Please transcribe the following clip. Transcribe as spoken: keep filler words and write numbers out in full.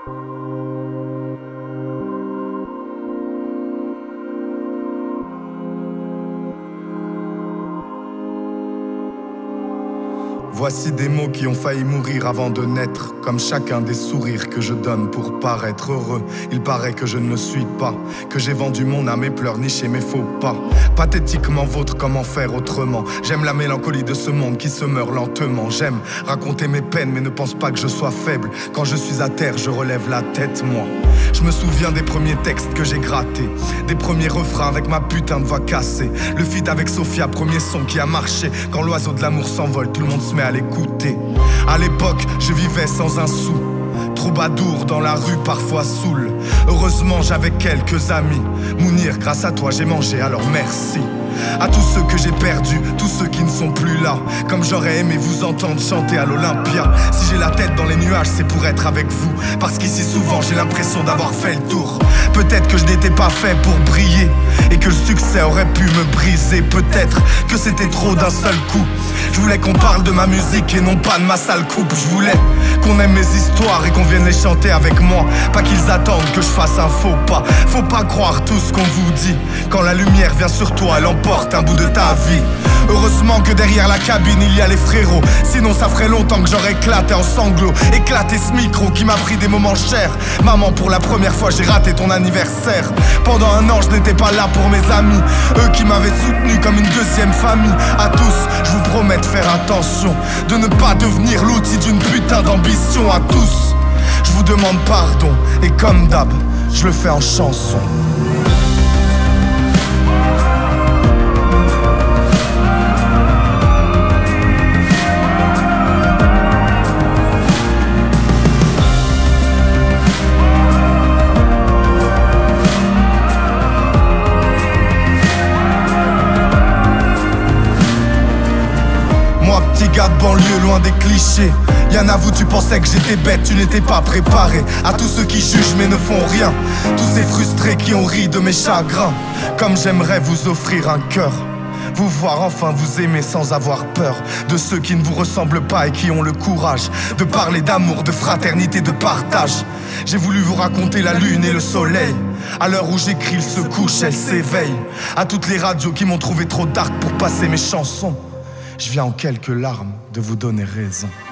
Voici des mots qui ont failli mourir avant de naître, comme chacun des sourires que je donne pour paraître heureux. Il paraît que je ne le suis pas, que j'ai vendu mon âme et pleure niché mes faux pas. Pathétiquement vôtre, comment faire autrement? J'aime la mélancolie de ce monde qui se meurt lentement. J'aime raconter mes peines mais ne pense pas que je sois faible. Quand je suis à terre, je relève la tête moi. Je me souviens des premiers textes que j'ai grattés, des premiers refrains avec ma putain de voix cassée. Le feat avec Sophia, premier son qui a marché. Quand l'oiseau de l'amour s'envole, tout le monde se met à l'écouter. À l'époque, je vivais sans un sou, troubadour dans la rue, parfois saoul. Heureusement, j'avais quelques amis. Mounir, grâce à toi, j'ai mangé, alors merci. À tous ceux que j'ai perdus, tous ceux qui ne sont plus là, comme j'aurais aimé vous entendre chanter à l'Olympia. Si j'ai la tête dans les nuages, c'est pour être avec vous, parce qu'ici souvent j'ai l'impression d'avoir fait le tour. Peut-être que je n'étais pas fait pour briller, et que le succès aurait pu me briser. Peut-être que c'était trop d'un seul coup. Je voulais qu'on parle de ma musique et non pas de ma sale coupe. Je voulais qu'on aime mes histoires et qu'on vienne les chanter avec moi, pas qu'ils attendent que je fasse un faux pas. Faut pas croire tout ce qu'on vous dit, quand la lumière vient sur toi, elle emporte un bout de ta vie. Heureusement que derrière la cabine il y a les frérots, sinon ça ferait longtemps que j'aurais éclaté en sanglots. Éclaté ce micro qui m'a pris des moments chers. Maman, pour la première fois j'ai raté ton anniversaire. Pendant un an je n'étais pas là pour mes amis, eux qui m'avaient soutenu comme une deuxième famille. À tous, je vous promets de faire attention, de ne pas devenir l'outil d'une putain d'ambition. À tous, je vous demande pardon, et comme d'hab, je le fais en chanson. Petit gars de banlieue, loin des clichés. Y'en a vous, tu pensais que j'étais bête, tu n'étais pas préparé. À tous ceux qui jugent mais ne font rien, tous ces frustrés qui ont ri de mes chagrins. Comme j'aimerais vous offrir un cœur, vous voir enfin vous aimer sans avoir peur de ceux qui ne vous ressemblent pas et qui ont le courage de parler d'amour, de fraternité, de partage. J'ai voulu vous raconter la lune et le soleil. À l'heure où j'écris, il se couche, elle s'éveille. À toutes les radios qui m'ont trouvé trop dark pour passer mes chansons, je viens en quelques larmes de vous donner raison.